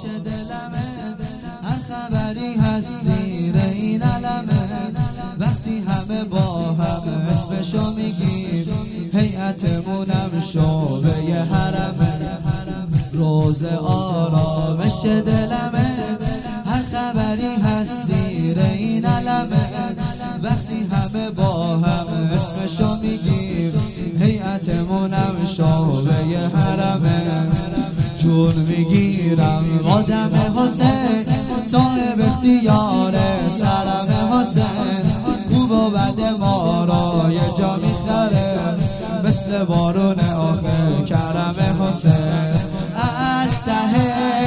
بشه دلمه، هر خبری هست زیر این علمه، وقتی همه با هم اسمشو میگیم، هیئتمونم شعبه حرمه، روز آرامش دلمه، هر خبری هست زیر این علمه، وقتی همه با هم اسمشو میگیم، هیئتمونم شعبه حرمه، جون میگیرم آدم حسین، صاحب اختیار سرم حسین، خوب و بد ما را یه جا میخره، مثل بارون آخر کرم حسین، از ته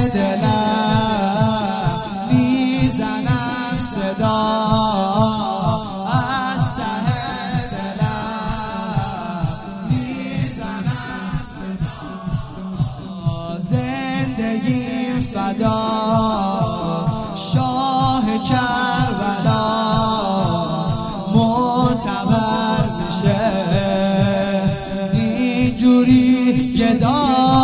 دلم میزنم صدا، از ته دلم میزنم صدا، زندگی فدا شاه کربلا، معتبر میشه اینجوری گدا،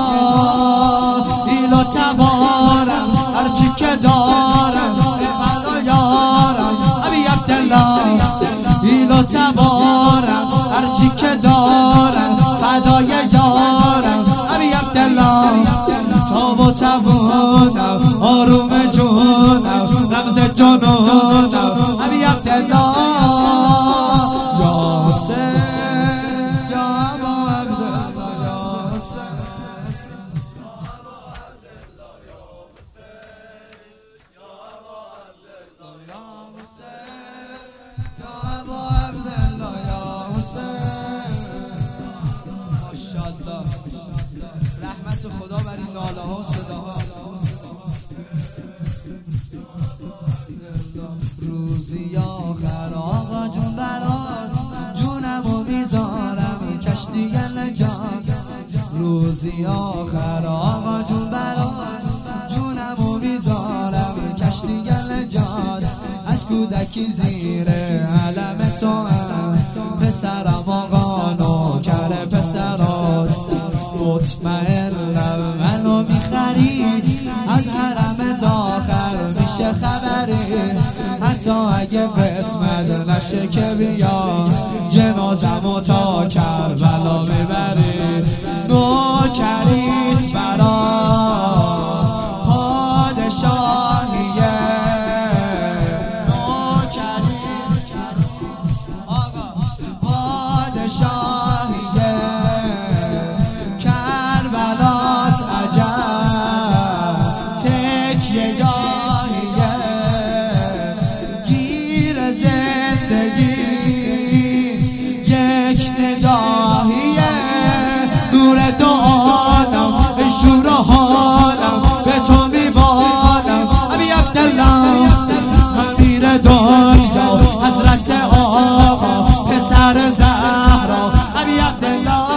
ایلو تبارم هرچی که دارم، فدا یارم ابی عبدالله، ایلو تبارم هرچی که دارم، فدای یارم ابی عبدالله، تاب و توانم آروم جونم، رمز جنونم ابی عبدالله، یا حسین یا ابا عبدالله، یا حسین یا ابا عبدالله، یا حسین، ماشاءالله، رحمت خدا بر این ناله ها و صداها. روزی آخر آقا جون برات، جونمو میذارم کشتی نجات، روزی آخر آقا جون برات، جونمو میذارم کشتی نجات، از کودکی زیر علم تو هم، پسرم آقا نوکر پسرات، مطمئنم منو میخرید، از حرم تا آخر میشه خبری، حتی اگه قسمت نشه که بیا، جنازمو تا کربلا میبری، نوکریت برا پادشاهیه، نوکریت آقا پادشاهیه، کربلات عجب تکیه گاهیه، گیر زندگی یک نگاهیه، نور دو عالم شور و حالم به تو میوالم ابی عبدالله، امیر دنیا حضرت آقا پسر زهرا ابی عبدالله،